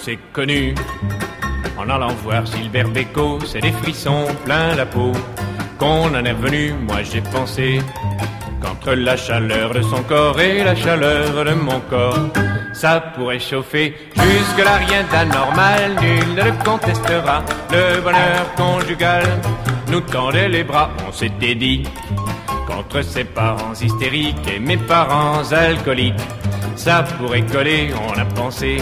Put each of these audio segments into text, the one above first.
c'est connu. En allant voir Gilbert Bécaud, c'est des frissons plein la peau. Qu'on en est revenu, moi j'ai pensé qu'entre la chaleur de son corps et la chaleur de mon corps, ça pourrait chauffer. Jusque-là rien d'anormal, nul ne le contestera. Le bonheur conjugal nous tendait les bras. On s'était dit qu'entre ses parents hystériques et mes parents alcooliques, ça pourrait coller, on a pensé.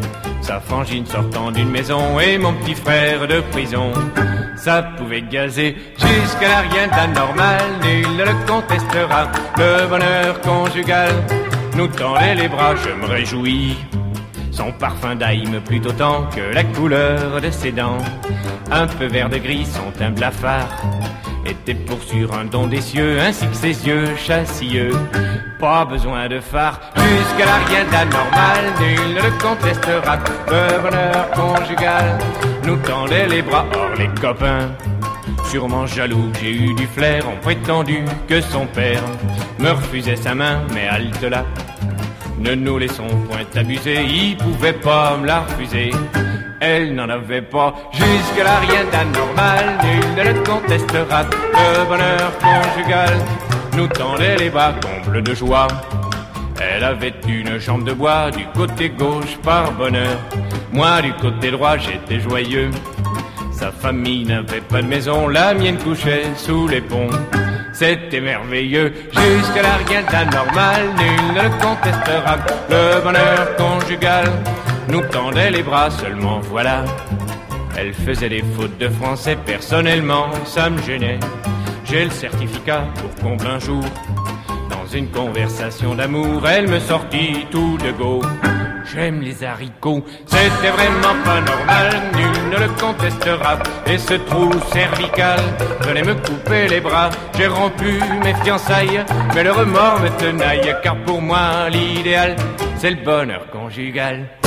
Sa frangine sortant d'une maison et mon petit frère de prison, ça pouvait gazer. Jusqu'à là rien d'anormal, nul ne le contestera. Le bonheur conjugal nous tendait les bras, je me réjouis. Son parfum d'ail me plut autant que la couleur de ses dents. Un peu vert de gris, son teint blafard était pour sûr un don des cieux, ainsi que ses yeux chassilleux. Pas besoin de phare, jusqu'à là rien d'anormal, nul ne le contestera. Le bonheur conjugal nous tendait les bras. Or les copains, sûrement jaloux, j'ai eu du flair, ont prétendu que son père me refusait sa main, mais halte là, ne nous laissons point abuser, il pouvait pas me la refuser. Elle n'en avait pas, jusque-là rien d'anormal, nul ne le contestera. Le bonheur conjugal nous tendait les bras, comble de joie. Elle avait une jambe de bois du côté gauche par bonheur. Moi du côté droit j'étais joyeux. Sa famille n'avait pas de maison, la mienne couchait sous les ponts. C'était merveilleux, jusque-là rien d'anormal, nul ne le contestera. Le bonheur conjugal nous tendait les bras, seulement voilà, elle faisait des fautes de français, personnellement ça me gênait. J'ai le certificat pour comble un jour, dans une conversation d'amour, elle me sortit tout de go. J'aime les haricots, c'était vraiment pas normal, nul ne le contestera. Et ce trou cervical venait me couper les bras. J'ai rompu mes fiançailles, mais le remords me tenaille, car pour moi l'idéal, c'est le bonheur conjugal.